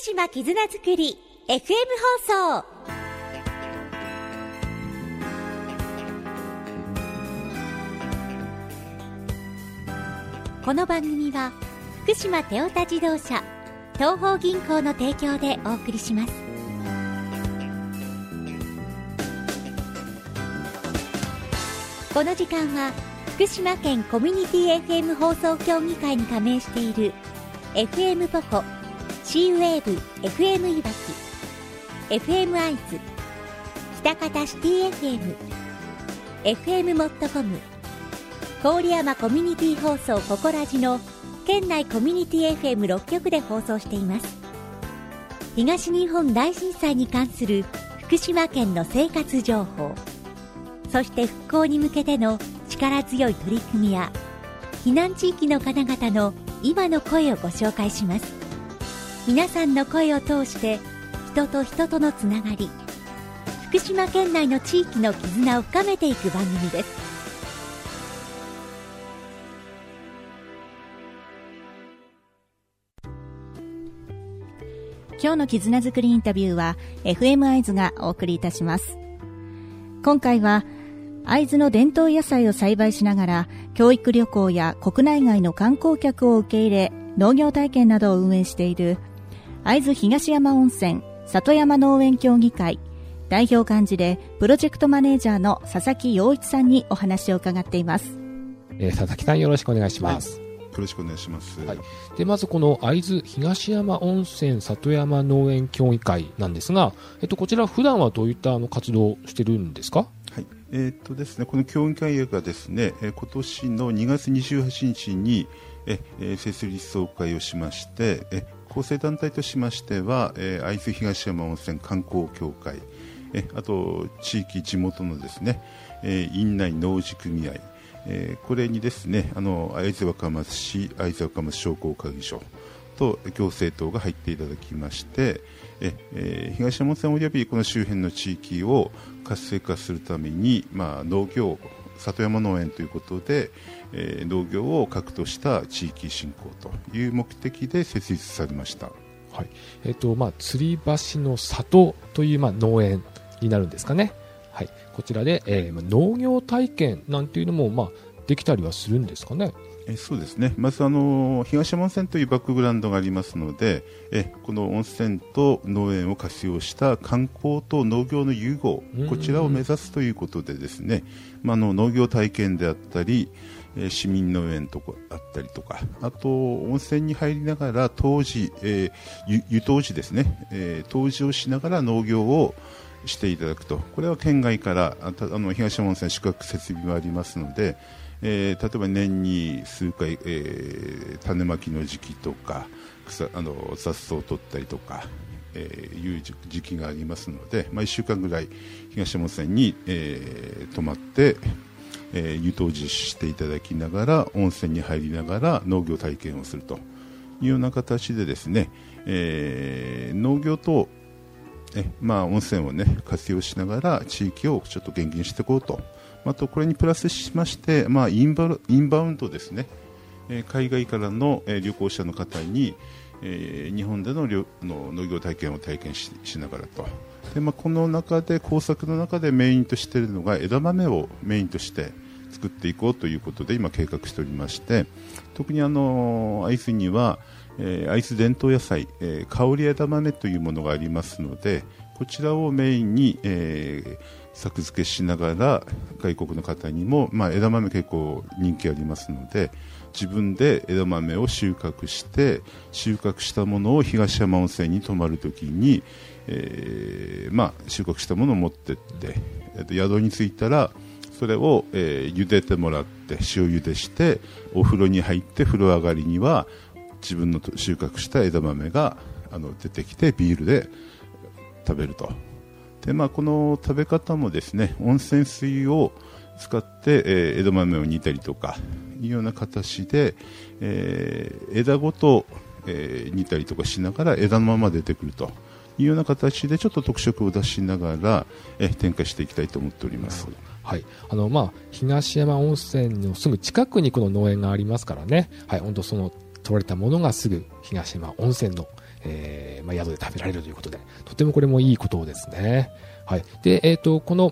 島絆づくり FM 放送。この番組は福島テオタ自動車東邦銀行の提供でお送りします。この時間は福島県コミュニティ FM 放送協議会に加盟している FM ポコ、シーウェーブ FM いわき、 FM アイズ、北方シティ FM、 FM モットコム、郡山コミュニティ放送ココラジの県内コミュニティ FM6 局で放送しています。東日本大震災に関する福島県の生活情報、そして復興に向けての力強い取り組みや避難地域の方々の今の声をご紹介します。皆さんの声を通して人と人とのつながり、福島県内の地域の絆を深めていく番組です。 今日の絆づくりインタビューは FM 会津がお送りいたします。今回は会津の伝統野菜を栽培しながら教育旅行や国内外の観光客を受け入れ農業体験などを運営している会津東山温泉里山農園協議会代表幹事でプロジェクトマネージャーの佐々木陽一さんにお話を伺っています。 佐々木さん、よろしくお願いします。 よろしくお願いします。 はい、でまずこの会津東山温泉里山農園協議会なんですが、こちら普段はどういった活動をしてるんですか？ はい、ですね、この協議会がですね、今年の2月28日に設立総会をしまして、構成団体としましては、会津東山温泉観光協会、あと地域地元のですね、院内農事組合、これにですね、会津若松市会津若松商工会議所と行政等が入っていただきまして、東山温泉およびこの周辺の地域を活性化するために、農業里山農園ということで、農業を核とした地域振興という目的で設立されました。 はい、吊り橋の里という、農園になるんですかね。はい、こちらで、農業体験なんていうのも、できたりはするんですかね。 そうですね。まず東山温泉というバックグラウンドがありますので、この温泉と農園を活用した観光と農業の融合、こちらを目指すということでですね、農業体験であったり、市民農園とかあったりとか、あと温泉に入りながら湯治ですね、湯治をしながら農業をしていただくと。これは県外から東山温泉宿泊設備もありますので、例えば年に数回、種まきの時期とか雑草を取ったりとか、いう時期がありますので、1週間ぐらい東山温泉に、泊まって、湯湯治していただきながら温泉に入りながら農業体験をするというような形でですね、農業と温泉をね活用しながら地域をちょっと元気にしていこうと。あとこれにプラスしまして、インバウンドですね、海外からの旅行者の方に、日本での農業体験を体験 しながらと。で、この中で工作の中でメインとしているのが枝豆をメインとして作っていこうということで今計画しておりまして、特に会津には、会津伝統野菜、香り枝豆というものがありますので、こちらをメインに、作付けしながら外国の方にも、枝豆結構人気ありますので、自分で枝豆を収穫して収穫したものを東山温泉に泊まるときに、収穫したものを持ってって、宿に着いたらそれを、茹でてもらって塩茹でしてお風呂に入って風呂上がりには自分の収穫した枝豆が出てきてビールで食べると。で、この食べ方もですね、温泉水を使って、枝豆を煮たりとかいうような形で、枝ごと、煮たりとかしながら枝のまま出てくるというような形でちょっと特色を出しながら、展開していきたいと思っております。 はい、東山温泉のすぐ近くにこの農園がありますからね、はい、本当その取られたものがすぐ東山温泉の宿で食べられるということで、とてもこれもいいことですね。はい。で、この、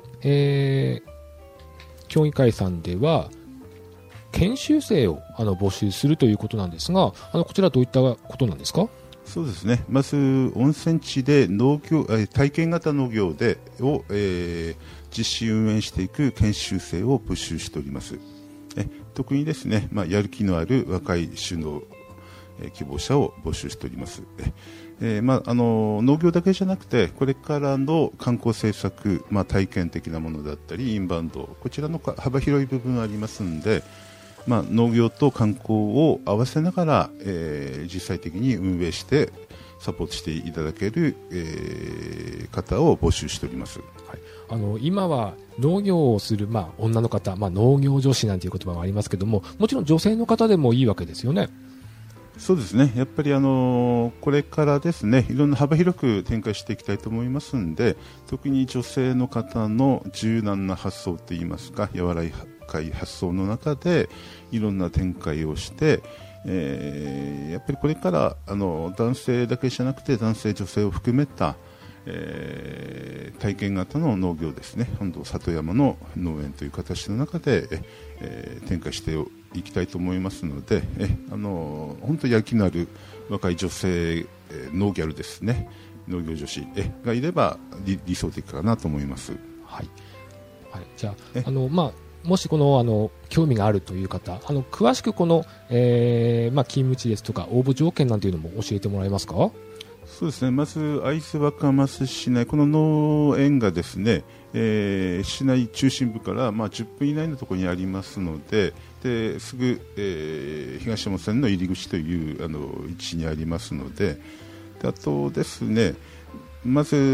協議会さんでは、研修生を募集するということなんですが、こちらはどういったことなんですか？ そうですね。まず温泉地で体験型農業を、実施運営していく研修生を募集しております。特にですね、やる気のある若い首脳、希望者を募集しております。農業だけじゃなくて、これからの観光政策、体験的なものだったりインバウンド、こちらの幅広い部分がありますので、農業と観光を合わせながら、実際的に運営してサポートしていただける、方を募集しております。 はい、今は農業をする、女の方、農業女子なんていう言葉がありますけども、もちろん女性の方でもいいわけですよね。 そうですね。やっぱりこれからですね、いろんな幅広く展開していきたいと思いますので、特に女性の方の柔軟な発想といいますか、柔らかい発想の中でいろんな展開をして、やっぱりこれから男性だけじゃなくて男性女性を含めた、体験型の農業ですね、里山の農園という形の中で、展開していきたいと思いますので、本当にやる気のある若い女性、農ギャルですね、農業女子がいれば理想的かなと思います。はい、 はい、じゃあもしこの興味があるという方、詳しくこの、勤務地ですとか応募条件なんていうのも教えてもらえますか？ そうですね。まず会津若松市内、この農園がですね、市内中心部から、10分以内のところにありますので、すぐ、東山線の入り口という位置にありますので、あとですね、まず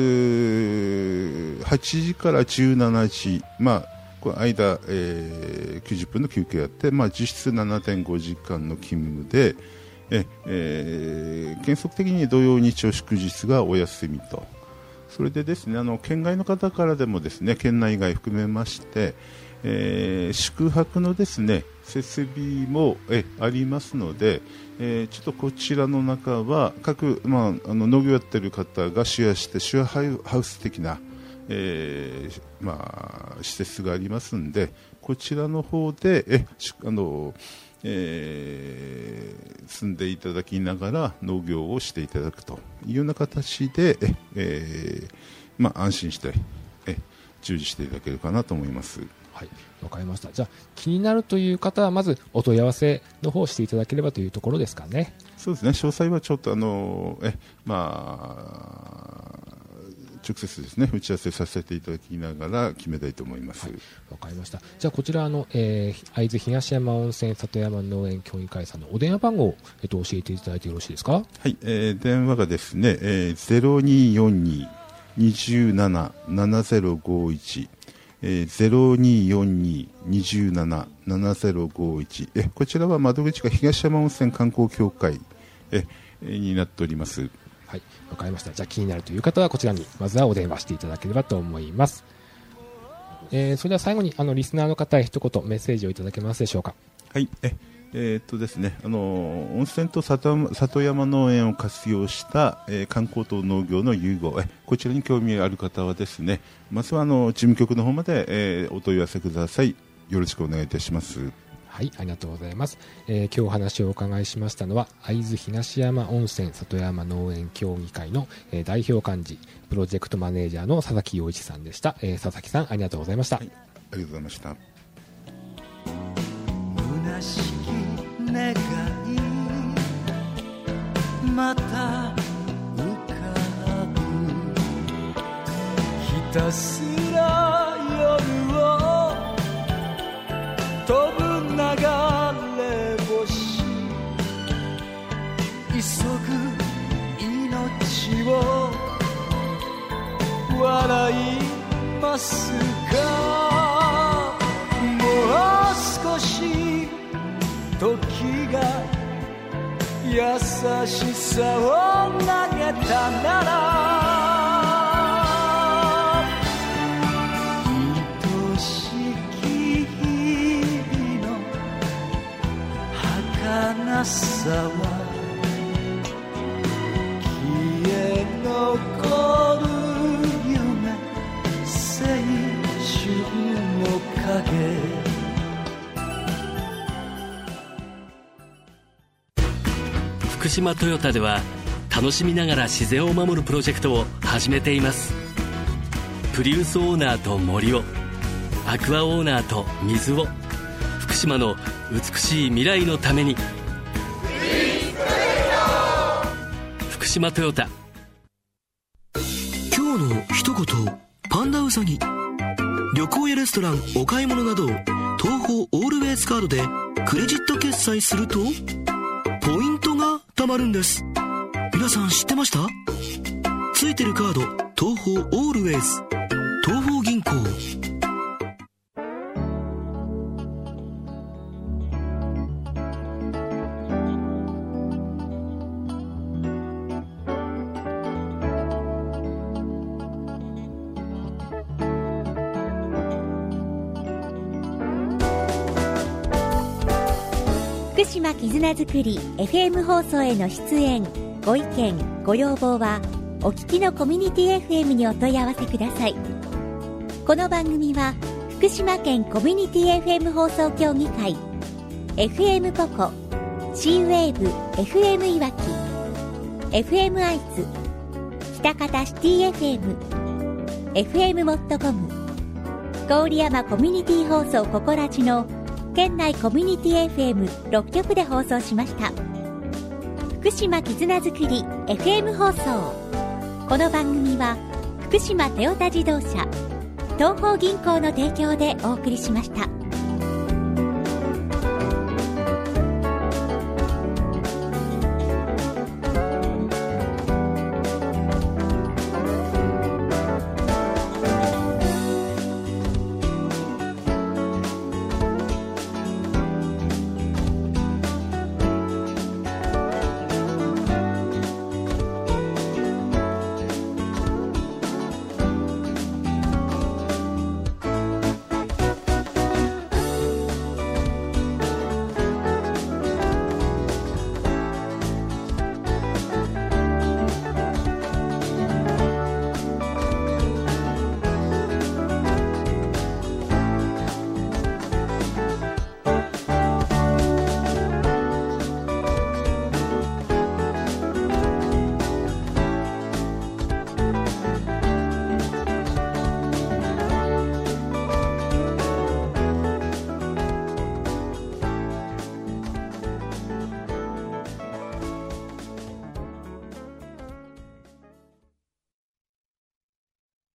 8時から17時、この間、90分の休憩があって、実質 7.5 時間の勤務で、原則的に土曜日曜祝日がお休みと。それでですね、県外の方からでもですね、県内外含めまして、宿泊のですね設備もありますので、ちょっとこちらの中は各、農業やってる方がシェアしてシェアハウス的な、施設がありますので、こちらの方で住んでいただきながら農業をしていただくというような形で、安心して従事していただけるかなと思います。 はい、わかりました。じゃあ気になるという方はまずお問い合わせの方をしていただければというところですかね。 そうですね。詳細はちょっと直接ですね打ち合わせさせていただきながら決めたいと思います。 わかりました。じゃあこちら会津東山温泉里山農園協議会さんのお電話番号を、教えていただいてよろしいですか？ はい、電話がですね、0242-27-7051 0242-27-7051 こちらは窓口が東山温泉観光協会になっております。 はい、わかりました。じゃあ気になるという方はこちらにまずはお電話していただければと思います。それでは最後にリスナーの方へ一言メッセージをいただけますでしょうか？ はい、ですね、温泉と里山農園を活用した、観光と農業の融合、こちらに興味がある方はですね、まずは事務局の方まで、お問い合わせください。よろしくお願いいたします。 はい、ありがとうございます。今日お話をお伺いしましたのは会津東山温泉里山農園協議会の、代表幹事プロジェクトマネージャーの佐々木陽一さんでした。佐々木さん、ありがとうございました。はい、 ありがとうございました。 虚しき願いまた浮かぶ、ひたすら夜を飛ぶ流れ星、急ぐ命を笑いますか？もう少し時が優しさを投げたなら、愛しき日々の儚さは消え福島トヨタでは楽しみながら自然を守るプロジェクトを始めています。プリウスオーナーと森を、アクアオーナーと水を、福島の美しい未来のために。福島トヨタ。 今日の一言、パンダウサギ。旅行やレストラン、お買い物など東宝オールウェイズカードでクレジット決済するとポイントが貯まるんです。皆さん知ってました？ついてるカード、東宝オールウェイズ、東宝銀行。 福島絆づくり FM 放送への出演、ご意見ご要望はお聞きのコミュニティ FM にお問い合わせください。この番組は福島県コミュニティ FM 放送協議会、 FM ポコ、 C-WAVE FM いわき、 FM アイズ、北方シティ FM、 FM モットコム、郡山コミュニティ放送ココラジの県内コミュニティ FM6 局で放送しました。福島絆づくり FM 放送。この番組は福島トヨタ自動車、東邦銀行の提供でお送りしました。